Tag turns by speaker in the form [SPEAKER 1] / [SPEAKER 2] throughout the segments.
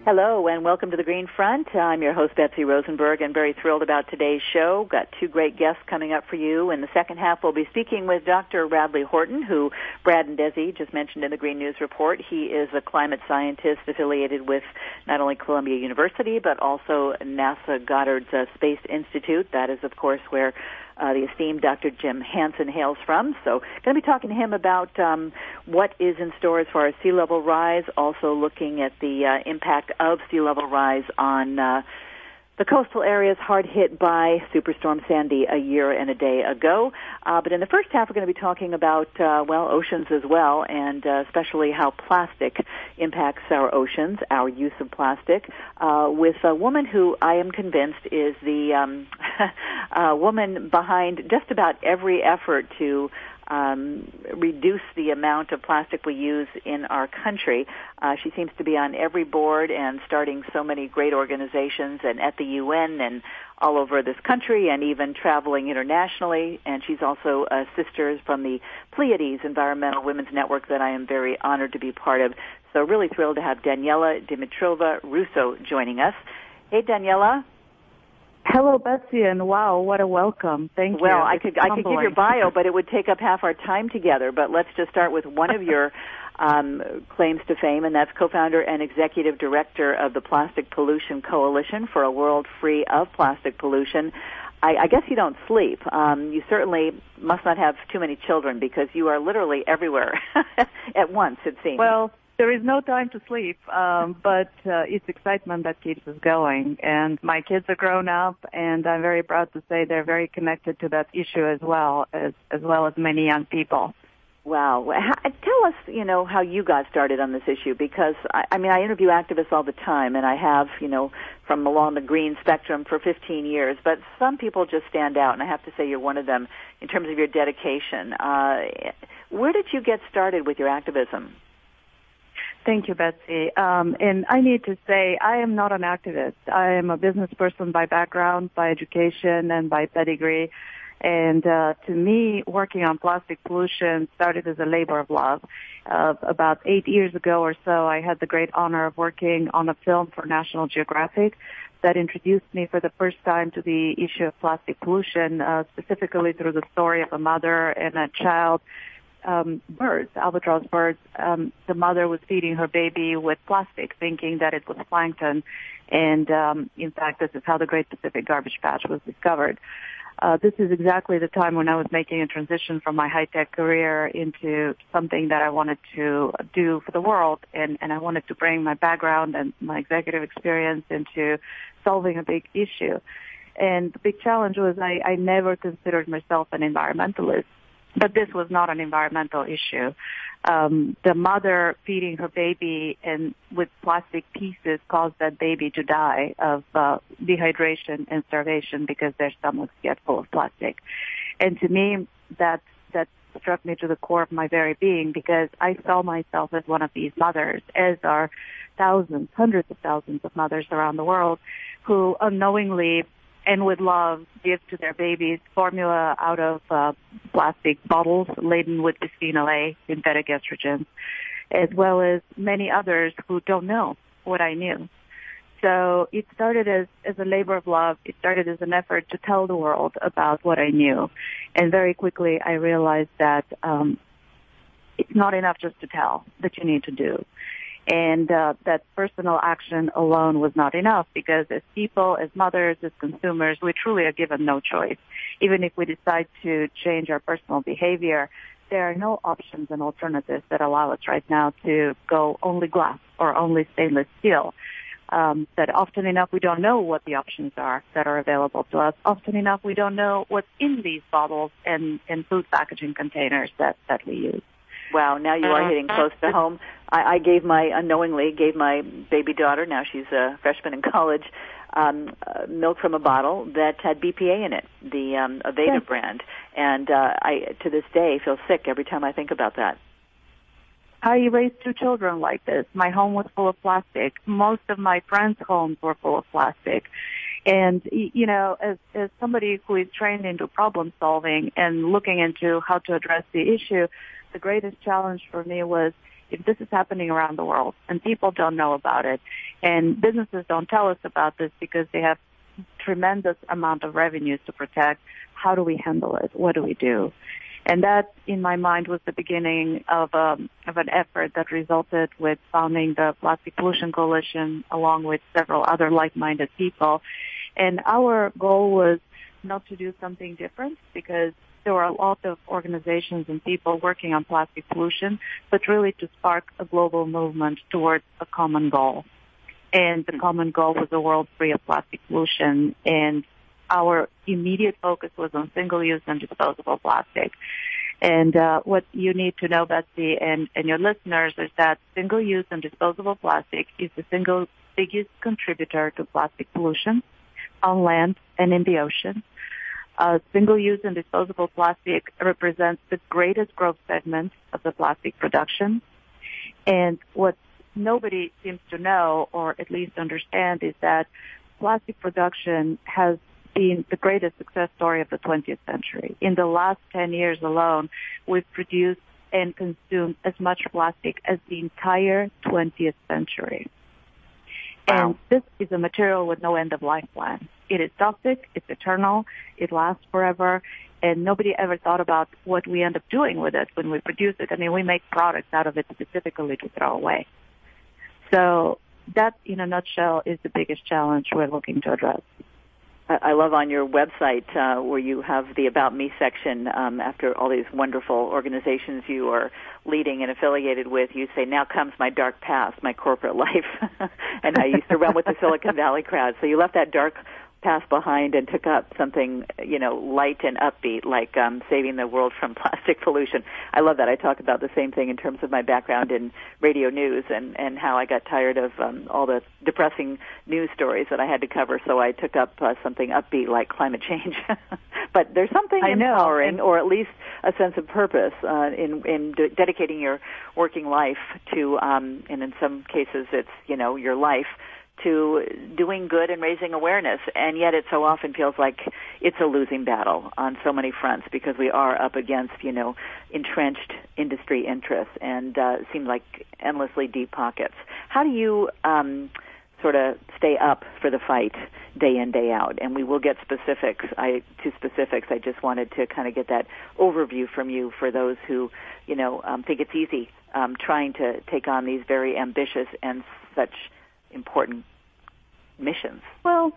[SPEAKER 1] Hello, and welcome to the Green Front. I'm your host, Betsy Rosenberg, and very thrilled about today's show. Got two great guests coming up for you. In the second half, we'll be speaking with Dr. Radley Horton, who Brad and Desi just mentioned in the Green News Report. He is a climate scientist affiliated with not only Columbia University, but also NASA Goddard's Space Institute. That is, of course, where the esteemed Dr. Jim Hansen hails from. So going to be talking to him about what is in store as far as sea level rise, also looking at the impact of sea level rise on the coastal areas hard hit by Superstorm Sandy a year and a day ago. But in the first half, we're going to be talking about, oceans as well, and especially how plastic impacts our oceans, our use of plastic, with a woman who I am convinced is the woman behind just about every effort to reduce the amount of plastic we use in our country. She seems to be on every board and starting so many great organizations and at the UN and all over this country and even traveling internationally. And she's also a sister from the Pleiades Environmental Women's Network that I am very honored to be part of. So really thrilled to have Daniela Dimitrova Russo joining us. Hey, Daniela.
[SPEAKER 2] Hello, Betsy, and wow, what a welcome. Thank you.
[SPEAKER 1] Well, I could give your bio, but it would take up half our time together. But let's just start with one of your claims to fame, and that's co-founder and executive director of the Plastic Pollution Coalition for a World Free of Plastic Pollution. I guess you don't sleep. You certainly must not have too many children because you are literally everywhere at once, it seems.
[SPEAKER 2] Well, there is no time to sleep, but it's excitement that keeps us going. And my kids are grown up, and I'm very proud to say they're very connected to that issue as well as many young people.
[SPEAKER 1] Wow. Tell us, how you got started on this issue, because, I interview activists all the time, and I have, from along the green spectrum for 15 years, but some people just stand out, and I have to say you're one of them in terms of your dedication. Where did you get started with your activism?
[SPEAKER 2] Thank you, Betsy. And I need to say I am not an activist. I am a business person by background, by education, and by pedigree. And to me, working on plastic pollution started as a labor of love. About 8 years ago or so, I had the great honor of working on a film for National Geographic that introduced me for the first time to the issue of plastic pollution, specifically through the story of a mother and a child. Birds, albatross birds, the mother was feeding her baby with plastic, thinking that it was plankton. And, in fact, this is how the Great Pacific Garbage Patch was discovered. This is exactly the time when I was making a transition from my high-tech career into something that I wanted to do for the world. And I wanted to bring my background and my executive experience into solving a big issue. And the big challenge was I never considered myself an environmentalist. But this was not an environmental issue. The mother feeding her baby and with plastic pieces caused that baby to die of dehydration and starvation because their stomachs get full of plastic. And to me, that struck me to the core of my very being because I saw myself as one of these mothers, as are thousands, hundreds of thousands of mothers around the world who unknowingly and with love give to their babies formula out of plastic bottles laden with bisphenol A, synthetic estrogens, as well as many others who don't know what I knew. So it started as a labor of love. It started as an effort to tell the world about what I knew. And very quickly I realized that it's not enough just to tell, that you need to do. And that personal action alone was not enough because as people, as mothers, as consumers, we truly are given no choice. Even if we decide to change our personal behavior, there are no options and alternatives that allow us right now to go only glass or only stainless steel. That often enough we don't know what the options are that are available to us. Often enough we don't know what's in these bottles and food packaging containers that we use.
[SPEAKER 1] Wow, now you are hitting close to home. I unknowingly gave my baby daughter, now she's a freshman in college, milk from a bottle that had BPA in it, the Aveda brand. And I, to this day, feel sick every time I think about that.
[SPEAKER 2] I raised two children like this. My home was full of plastic. Most of my friends' homes were full of plastic. And, as somebody who is trained into problem solving and looking into how to address the issue, the greatest challenge for me was if this is happening around the world and people don't know about it and businesses don't tell us about this because they have tremendous amount of revenues to protect, how do we handle it? What do we do? And that, in my mind, was the beginning of an effort that resulted with founding the Plastic Pollution Coalition along with several other like-minded people. And our goal was not to do something different because there were a lot of organizations and people working on plastic pollution, but really to spark a global movement towards a common goal. And the common goal was a world free of plastic pollution. And our immediate focus was on single-use and disposable plastic. And what you need to know, Betsy, and your listeners, is that single-use and disposable plastic is the single biggest contributor to plastic pollution on land and in the ocean. Single-use and disposable plastic represents the greatest growth segment of the plastic production. And what nobody seems to know, or at least understand, is that plastic production has been the greatest success story of the 20th century. In the last 10 years alone, we've produced and consumed as much plastic as the entire 20th century.
[SPEAKER 1] Wow.
[SPEAKER 2] And this is a material with no end-of-life plan. It is toxic, it's eternal, it lasts forever, and nobody ever thought about what we end up doing with it when we produce it. I mean, we make products out of it specifically to throw away. So that, in a nutshell, is the biggest challenge we're looking to address.
[SPEAKER 1] I love on your website where you have the About Me section after all these wonderful organizations you are leading and affiliated with. You say, now comes my dark past, my corporate life. And I used to run with the Silicon Valley crowd. So you left that dark past behind and took up something, light and upbeat, like saving the world from plastic pollution. I love that. I talk about the same thing in terms of my background in radio news and how I got tired of all the depressing news stories that I had to cover, so I took up something upbeat like climate change. But there's something empowering, or at least a sense of purpose in dedicating your working life to, and in some cases it's, your life, to doing good and raising awareness, and yet it so often feels like it's a losing battle on so many fronts because we are up against, entrenched industry interests and seem like endlessly deep pockets. How do you sort of stay up for the fight day in, day out? And we will get specifics. I just wanted to kind of get that overview from you for those who, think it's easy trying to take on these very ambitious and such important missions.
[SPEAKER 2] Well,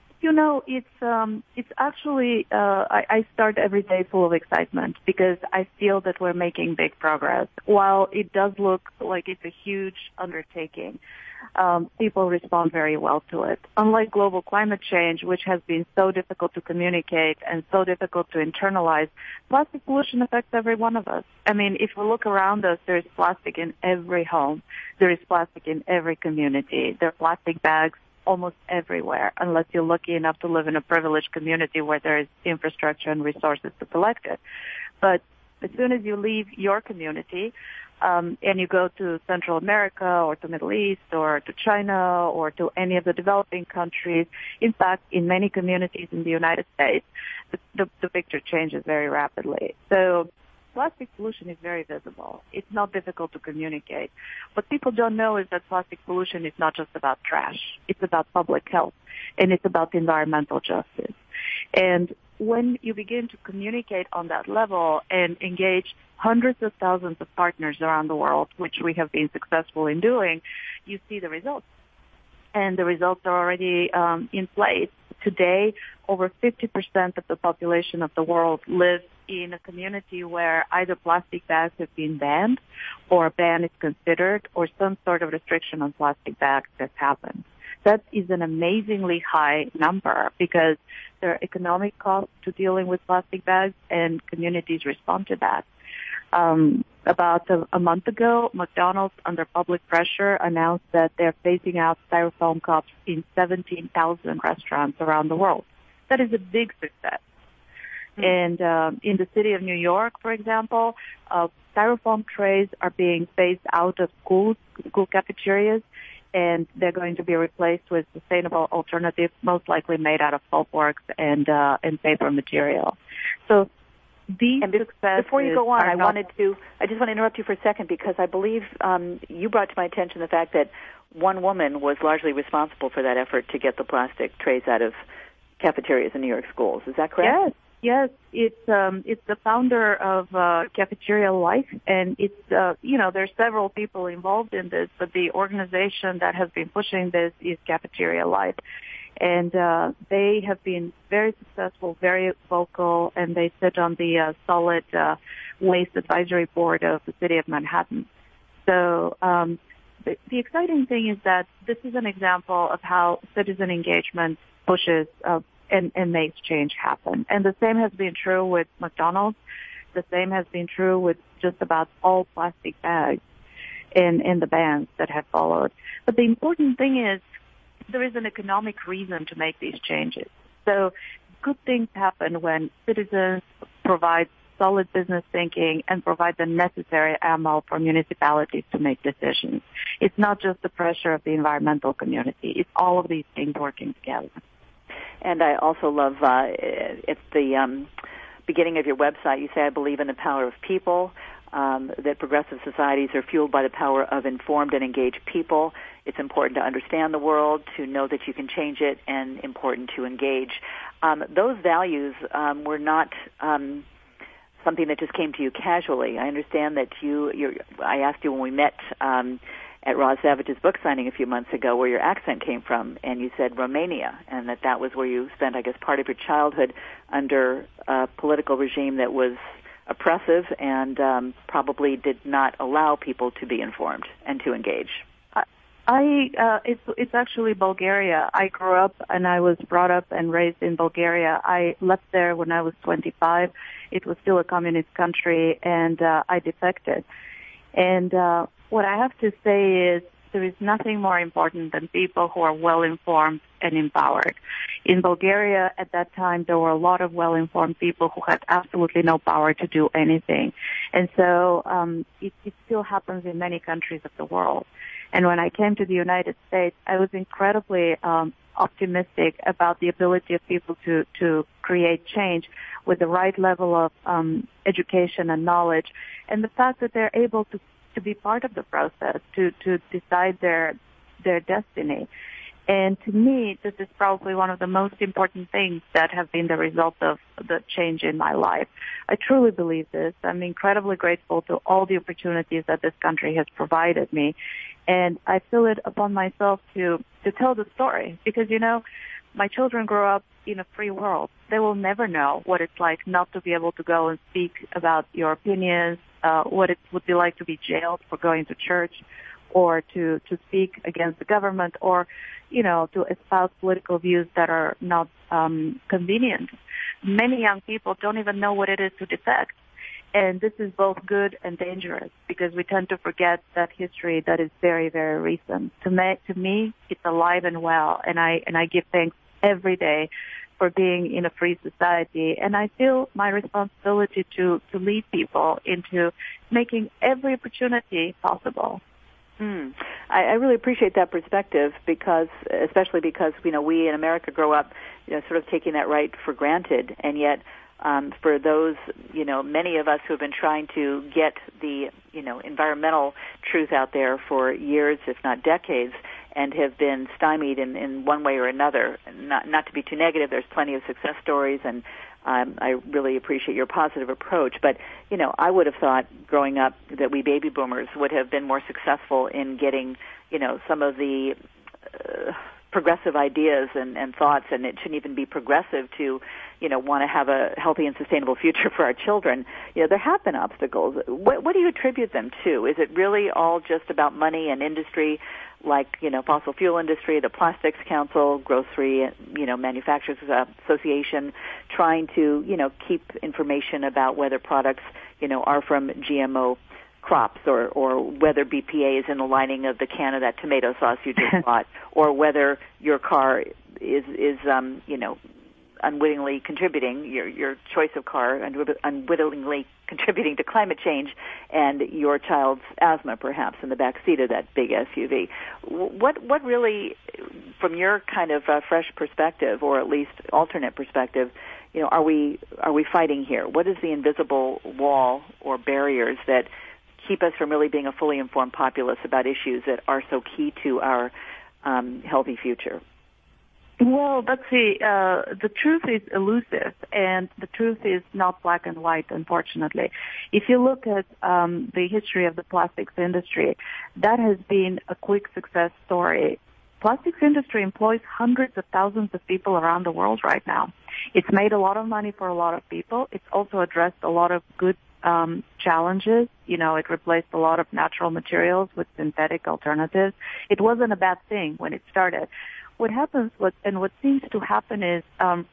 [SPEAKER 2] it's actually, I start every day full of excitement because I feel that we're making big progress. While it does look like it's a huge undertaking, people respond very well to it. Unlike global climate change, which has been so difficult to communicate and so difficult to internalize, plastic pollution affects every one of us. I mean, if we look around us, there is plastic in every home. There is plastic in every community. There are plastic bags almost everywhere, unless you're lucky enough to live in a privileged community where there is infrastructure and resources to collect it. But as soon as you leave your community, and you go to Central America or to Middle East or to China or to any of the developing countries, in fact, in many communities in the United States, the picture changes very rapidly. So plastic pollution is very visible. It's not difficult to communicate. What people don't know is that plastic pollution is not just about trash. It's about public health, and it's about environmental justice. And when you begin to communicate on that level and engage hundreds of thousands of partners around the world, which we have been successful in doing, you see the results. And the results are already in place. Today, over 50% of the population of the world lives in a community where either plastic bags have been banned or a ban is considered or some sort of restriction on plastic bags has happened. That is an amazingly high number because there are economic costs to dealing with plastic bags and communities respond to that. About a month ago, McDonald's, under public pressure, announced that they're phasing out styrofoam cups in 17,000 restaurants around the world. That is a big success. And in the city of New York, for example, styrofoam trays are being phased out of school cafeterias, and they're going to be replaced with sustainable alternatives, most likely made out of pulpworks and paper material. So these successes.
[SPEAKER 1] Before you go on, I just want to interrupt you for a second because I believe you brought to my attention the fact that one woman was largely responsible for that effort to get the plastic trays out of cafeterias in New York schools. Is that correct?
[SPEAKER 2] Yes. It's the founder of Cafeteria Life, and it's there's several people involved in this, but the organization that has been pushing this is Cafeteria Life, and they have been very successful, very vocal, and they sit on the Solid Waste Advisory Board of the City of Manhattan. So the exciting thing is that this is an example of how citizen engagement pushes and makes change happen. And the same has been true with McDonald's. The same has been true with just about all plastic bags in the bans that have followed. But the important thing is there is an economic reason to make these changes. So good things happen when citizens provide solid business thinking and provide the necessary ammo for municipalities to make decisions. It's not just the pressure of the environmental community. It's all of these things working together.
[SPEAKER 1] And I also love at the beginning of your website, you say, I believe in the power of people, that progressive societies are fueled by the power of informed and engaged people. It's important to understand the world, to know that you can change it, and important to engage. Those values were not something that just came to you casually. I understand that I asked you when we met at Roz Savage's book signing a few months ago where your accent came from, and you said Romania, and that was where you spent, I guess, part of your childhood under a political regime that was oppressive and probably did not allow people to be informed and to engage.
[SPEAKER 2] It's actually Bulgaria. I grew up and I was brought up and raised in Bulgaria. I left there when I was 25. It was still a communist country, and I defected. And what I have to say is there is nothing more important than people who are well-informed and empowered. In Bulgaria at that time, there were a lot of well-informed people who had absolutely no power to do anything. And so it still happens in many countries of the world. And when I came to the United States, I was incredibly optimistic about the ability of people to create change with the right level of education and knowledge, and the fact that they're able to be part of the process, to decide their destiny. And to me, this is probably one of the most important things that have been the result of the change in my life. I truly believe this. I'm incredibly grateful to all the opportunities that this country has provided me. And I feel it upon myself to tell the story because, my children grow up in a free world. They will never know what it's like not to be able to go and speak about your opinions, what it would be like to be jailed for going to church, or to speak against the government, or, to espouse political views that are not convenient. Many young people don't even know what it is to defect. And this is both good and dangerous because we tend to forget that history that is very, very recent. To me, it's alive and well, and I give thanks every day for being in a free society. And I feel my responsibility to lead people into making every opportunity possible.
[SPEAKER 1] I really appreciate that perspective especially because we in America grow up sort of taking that right for granted, and yet for those, many of us who have been trying to get the, environmental truth out there for years, if not decades, and have been stymied in one way or another. Not to be too negative, there's plenty of success stories, and I really appreciate your positive approach. But, I would have thought growing up that we baby boomers would have been more successful in getting, some of the progressive ideas and thoughts, and it shouldn't even be progressive to, want to have a healthy and sustainable future for our children. There have been obstacles. What do you attribute them to? Is it really all just about money and industry, like, fossil fuel industry, the Plastics Council, Grocery, Manufacturers Association, trying to, keep information about whether products, are from GMO crops, or whether BPA is in the lining of the can of that tomato sauce you just bought, or whether your car is unwittingly contributing, your choice of car unwittingly contributing to climate change and your child's asthma, perhaps, in the back seat of that big SUV. What really, from your kind of fresh perspective, or at least alternate perspective, are we fighting here? What is the invisible wall or barriers that keep us from really being a fully informed populace about issues that are so key to our healthy future?
[SPEAKER 2] Well, Betsy, the truth is elusive, and the truth is not black and white, unfortunately. If you look at the history of the plastics industry, that has been a quick success story. Plastics industry employs hundreds of thousands of people around the world right now. It's made a lot of money for a lot of people. It's also addressed a lot of good challenges. It replaced a lot of natural materials with synthetic alternatives. It wasn't a bad thing when it started. What happens, what seems to happen is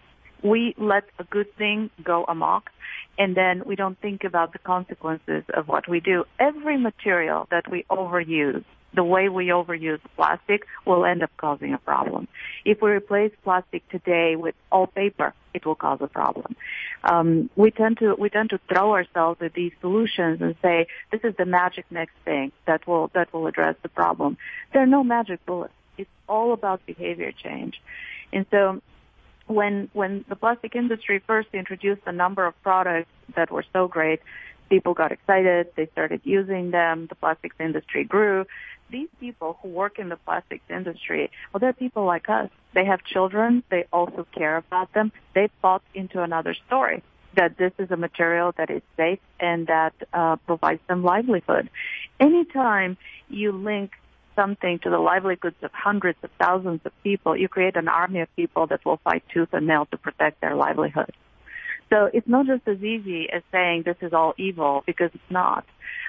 [SPEAKER 2] we let a good thing go amok, and then we don't think about the consequences of what we do. Every material that we overuse, the way we overuse plastic, will end up causing a problem. If we replace plastic today with all paper, it will cause a problem. We tend to throw ourselves at these solutions and say this is the magic next thing that will address the problem. There are no magic bullets. It's all about behavior change. And so when the plastic industry first introduced a number of products that were so great, people got excited, they started using them, the plastics industry grew. These people who work in the plastics industry, well, they're people like us. They have children, they also care about them. They bought into another story, that this is a material that is safe and that provides them livelihood. Anytime you link something to the livelihoods of hundreds of thousands of people, you create an army of people that will fight tooth and nail to protect their livelihood. So it's not just as easy as saying this is all evil, because it's not.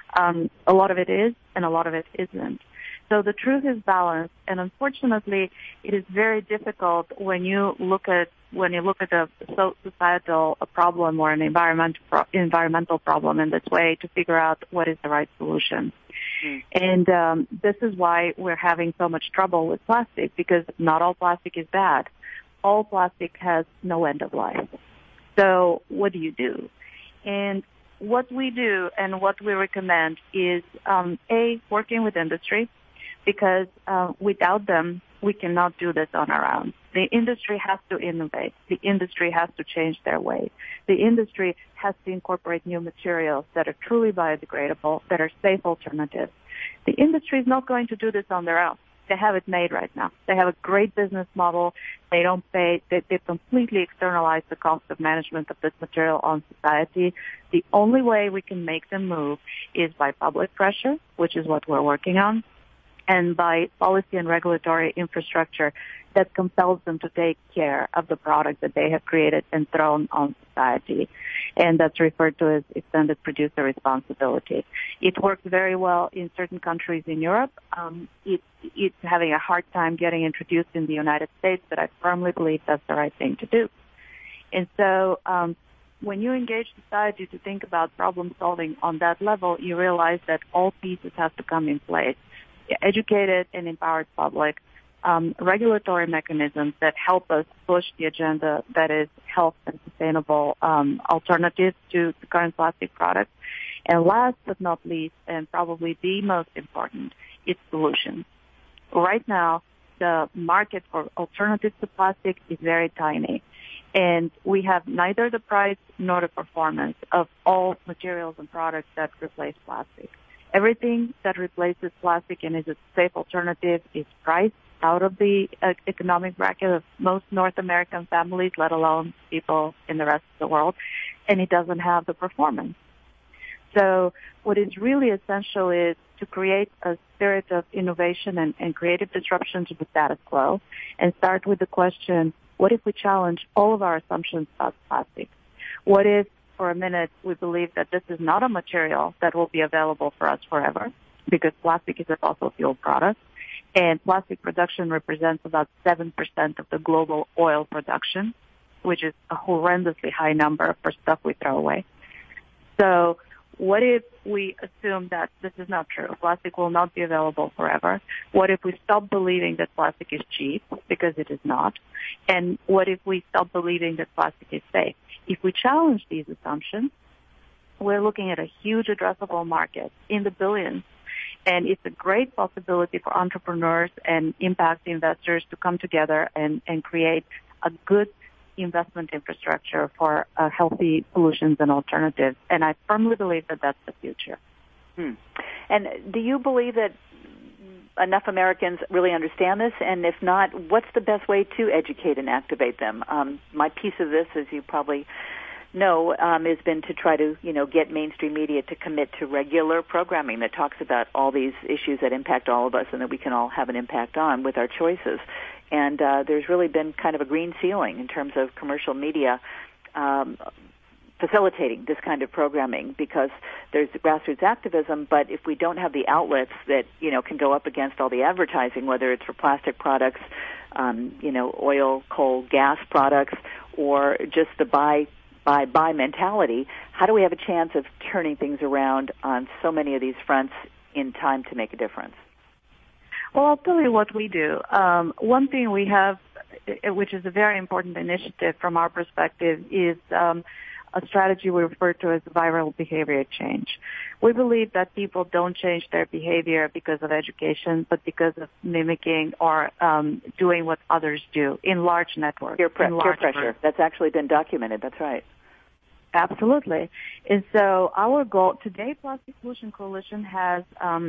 [SPEAKER 2] A lot of it is, and a lot of it isn't. So the truth is balanced, and unfortunately, it is very difficult when you look at a societal problem or an environmental problem in this way to figure out what is the right solution. And this is why we're having so much trouble with plastic, because not all plastic is bad. All plastic has no end of life. So what do you do? And what we do and what we recommend is, working with industry, because without them, we cannot do this on our own. The industry has to innovate. The industry has to change their ways. The industry has to incorporate new materials that are truly biodegradable, that are safe alternatives. The industry is not going to do this on their own. They have it made right now. They have a great business model. They don't pay. They completely externalize the cost of management of this material on society. The only way we can make them move is by public pressure, which is what we're working on, and by policy and regulatory infrastructure that compels them to take care of the product that they have created and thrown on society. And that's referred to as extended producer responsibility. It works very well in certain countries in Europe. It's having a hard time getting introduced in the United States, but I firmly believe that's the right thing to do. And so when you engage society to think about problem solving on that level, you realize that all pieces have to come in place. Educated and empowered public, regulatory mechanisms that help us push the agenda that is health and sustainable alternatives to the current plastic products. And last but not least, and probably the most important, is solutions. Right now, the market for alternatives to plastic is very tiny. And we have neither the price nor the performance of all materials and products that replace plastic. Everything that replaces plastic and is a safe alternative is priced out of the economic bracket of most North American families, let alone people in the rest of the world, and it doesn't have the performance. So what is really essential is to create a spirit of innovation and creative disruption to the status quo, and start with the question, what if we challenge all of our assumptions about plastic? What if, for a minute, we believe that this is not a material that will be available for us forever, because plastic is a fossil fuel product, and plastic production represents about 7% of the global oil production, which is a horrendously high number for stuff we throw away. So what if we assume that this is not true? Plastic will not be available forever. What if we stop believing that plastic is cheap, because it is not? And what if we stop believing that plastic is safe? If we challenge these assumptions, we're looking at a huge addressable market in the billions. And it's a great possibility for entrepreneurs and impact investors to come together and create a good investment infrastructure for healthy solutions and alternatives. And I firmly believe that that's the future.
[SPEAKER 1] And do you believe that enough Americans really understand this? And if not, what's the best way to educate and activate them? My piece of this, as you probably know, has been to try to, get mainstream media to commit to regular programming that talks about all these issues that impact all of us and that we can all have an impact on with our choices. And there's really been kind of a green ceiling in terms of commercial media facilitating this kind of programming because there's grassroots activism, but if we don't have the outlets that, can go up against all the advertising, whether it's for plastic products, oil, coal, gas products, or just the buy mentality, how do we have a chance of turning things around on so many of these fronts in time to make a difference?
[SPEAKER 2] Well, I'll tell you what we do. One thing we have, which is a very important initiative from our perspective, is a strategy we refer to as viral behavior change. We believe that people don't change their behavior because of education, but because of mimicking or doing what others do in large networks.
[SPEAKER 1] Peer pressure. Groups. That's actually been documented. That's right.
[SPEAKER 2] Absolutely. And so our goal today, Plastic Pollution Coalition has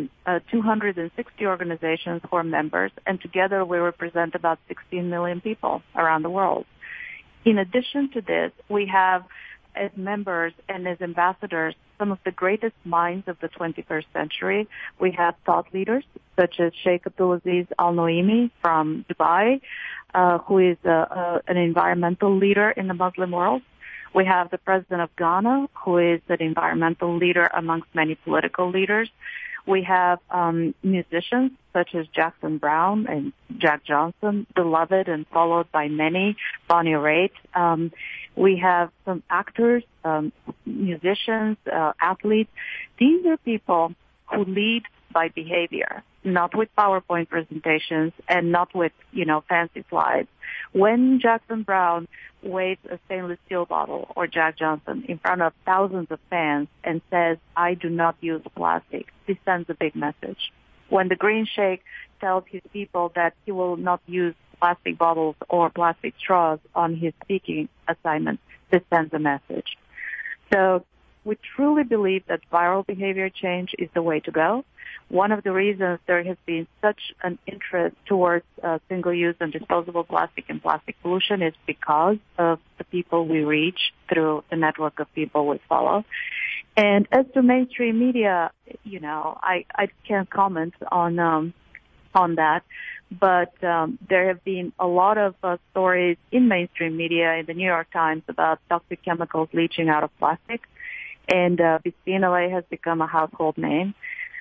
[SPEAKER 2] 260 organizations who are members, and together we represent about 16 million people around the world. In addition to this, we have as members and as ambassadors some of the greatest minds of the 21st century. We have thought leaders such as Sheikh Abdulaziz Al Noimi from Dubai, who is an environmental leader in the Muslim world. We have the president of Ghana, who is an environmental leader amongst many political leaders. We have musicians such as Jackson Browne and Jack Johnson, beloved and followed by many, Bonnie Raitt. We have some actors, musicians, athletes. These are people who lead by behavior, not with PowerPoint presentations and not with, fancy slides. When Jackson Browne waves a stainless steel bottle or Jack Johnson in front of thousands of fans and says, "I do not use plastic," this sends a big message. When the Green Sheikh tells his people that he will not use plastic bottles or plastic straws on his speaking assignment, this sends a message. So we truly believe that viral behavior change is the way to go. One of the reasons there has been such an interest towards single-use and disposable plastic and plastic pollution is because of the people we reach through the network of people we follow. And as to mainstream media, I can't comment on that, but there have been a lot of stories in mainstream media, in the New York Times, about toxic chemicals leaching out of plastic, and bisphenol A has become a household name.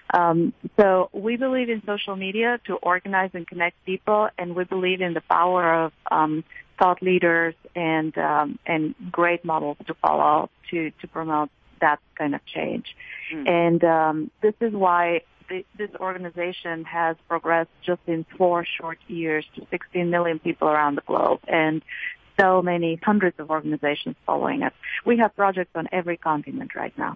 [SPEAKER 2] So we believe in social media to organize and connect people, and we believe in the power of thought leaders and great models to follow to promote that kind of change. And this is why this organization has progressed just in 4 short years to 16 million people around the globe, and so many hundreds of organizations following us. We have projects on every continent right now.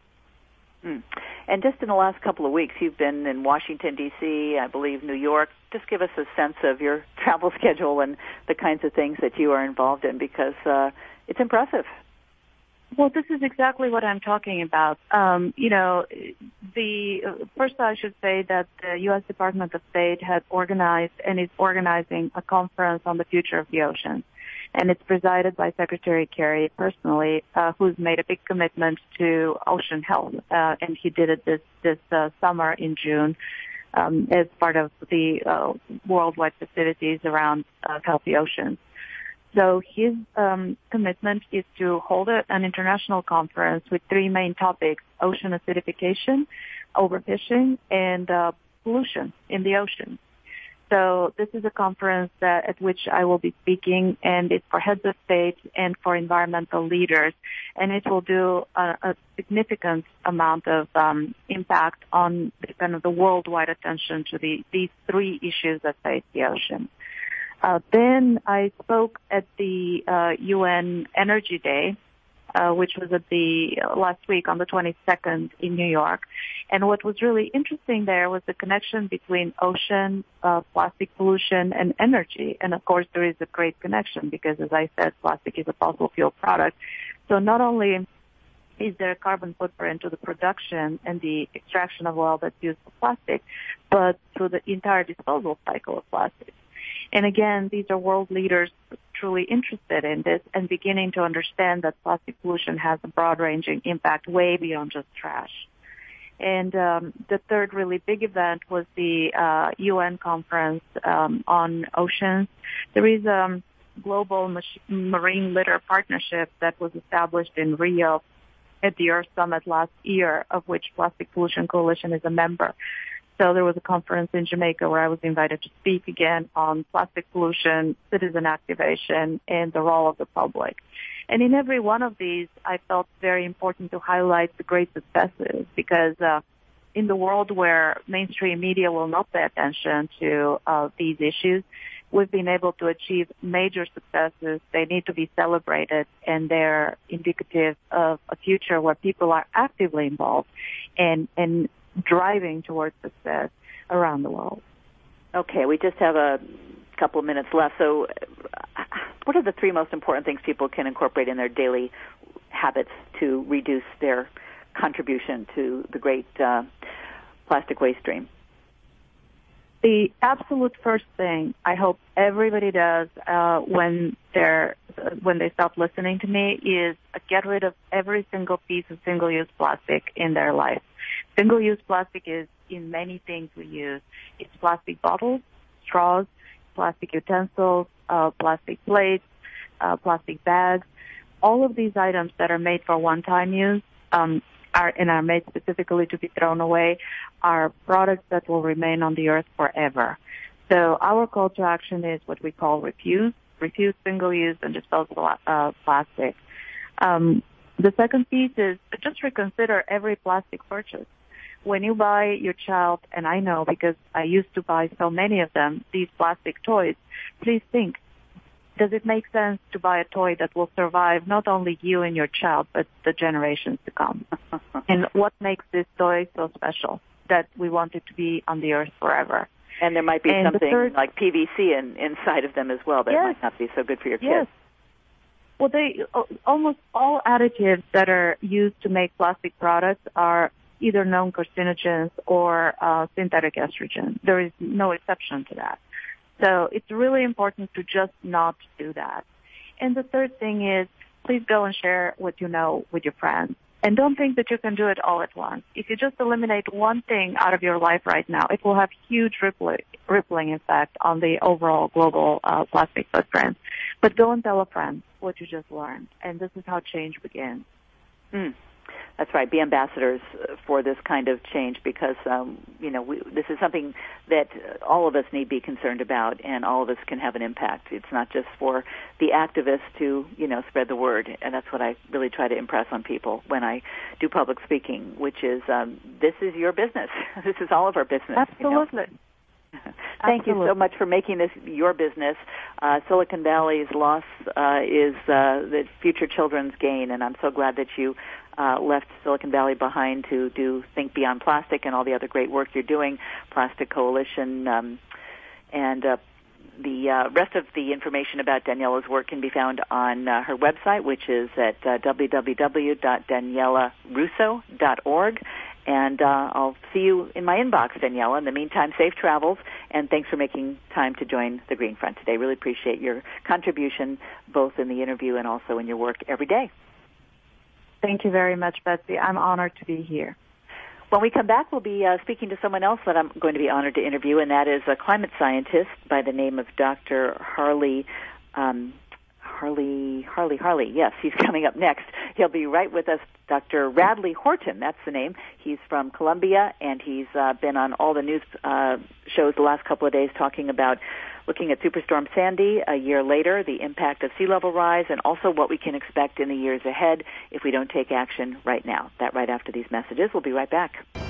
[SPEAKER 1] And just in the last couple of weeks, you've been in Washington, D.C., I believe New York. Just give us a sense of your travel schedule and the kinds of things that you are involved in, because it's impressive.
[SPEAKER 2] Well, this is exactly what I'm talking about. First I should say that the U.S. Department of State has organized and is organizing a conference on the future of the ocean. And it's presided by Secretary Kerry personally, who's made a big commitment to ocean health. And he did it this summer in June as part of the worldwide festivities around healthy oceans. So his commitment is to hold an international conference with 3 main topics: ocean acidification, overfishing, and pollution in the ocean. So this is a conference at which I will be speaking, and it's for heads of state and for environmental leaders, and it will do a significant amount of impact on kind of the worldwide attention to these 3 issues that face the ocean. Then I spoke at the UN Energy Day which was at the last week on the 22nd in New York. And what was really interesting there was the connection between ocean, plastic pollution, and energy. And of course, there is a great connection because, as I said, plastic is a fossil fuel product. So not only is there a carbon footprint to the production and the extraction of oil that's used for plastic, but through the entire disposal cycle of plastic. And again, these are world leaders truly interested in this and beginning to understand that plastic pollution has a broad-ranging impact way beyond just trash. And the third really big event was the UN conference on oceans. There is a global marine litter partnership that was established in Rio at the Earth Summit last year, of which Plastic Pollution Coalition is a member. So there was a conference in Jamaica where I was invited to speak again on plastic pollution, citizen activation, and the role of the public. And in every one of these, I felt very important to highlight the great successes because in the world where mainstream media will not pay attention to these issues, we've been able to achieve major successes. They need to be celebrated, and they're indicative of a future where people are actively involved and driving towards success around the world.
[SPEAKER 1] Okay, we just have a couple of minutes left. So what are the three most important things people can incorporate in their daily habits to reduce their contribution to the great plastic waste stream?
[SPEAKER 2] The absolute first thing I hope everybody does when they stop listening to me is get rid of every single piece of single-use plastic in their life. Single-use plastic is in many things we use. It's plastic bottles, straws, plastic utensils, plastic plates, plastic bags. All of these items that are made for one-time use are made specifically to be thrown away are products that will remain on the earth forever. So our call to action is what we call refuse single-use and disposable plastic. The second piece is just reconsider every plastic purchase. When you buy your child, and I know because I used to buy so many of them, these plastic toys, please think, does it make sense to buy a toy that will survive not only you and your child, but the generations to come? And what makes this toy so special that we want it to be on the earth forever?
[SPEAKER 1] And there might be something like PVC inside of them as well that might not be so good for your kids.
[SPEAKER 2] Well, almost all additives that are used to make plastic products are either known carcinogens or synthetic estrogen. There is no exception to that. So it's really important to just not do that. And the third thing is, please go and share what you know with your friends. And don't think that you can do it all at once. If you just eliminate one thing out of your life right now, it will have huge rippling effect on the overall global plastic footprint. But go and tell a friend what you just learned. And this is how change begins.
[SPEAKER 1] That's right. Be ambassadors for this kind of change because, this is something that all of us need to be concerned about and all of us can have an impact. It's not just for the activists to, spread the word. And that's what I really try to impress on people when I do public speaking, which is this is your business. This is all of our business.
[SPEAKER 2] Absolutely.
[SPEAKER 1] Thank you so much for making this your business. Silicon Valley's loss is the future children's gain, and I'm so glad that you left Silicon Valley behind to do Think Beyond Plastic and all the other great work you're doing, Plastic Coalition, and the rest of the information about Daniela's work can be found on her website, which is at www.danielarusso.org. And I'll see you in my inbox, Daniela. In the meantime, safe travels, and thanks for making time to join the Green Front today. Really appreciate your contribution, both in the interview and also in your work every day.
[SPEAKER 2] Thank you very much, Betsy. I'm honored to be here.
[SPEAKER 1] When we come back, we'll be speaking to someone else that I'm going to be honored to interview, and that is a climate scientist by the name of Dr. Harley. Yes, he's coming up next. He'll be right with us, Dr. Radley Horton. That's the name. He's from Columbia, and he's been on all the news shows the last couple of days talking about looking at Superstorm Sandy a year later, the impact of sea level rise, and also what we can expect in the years ahead if we don't take action right now. That right after these messages. We'll be right back.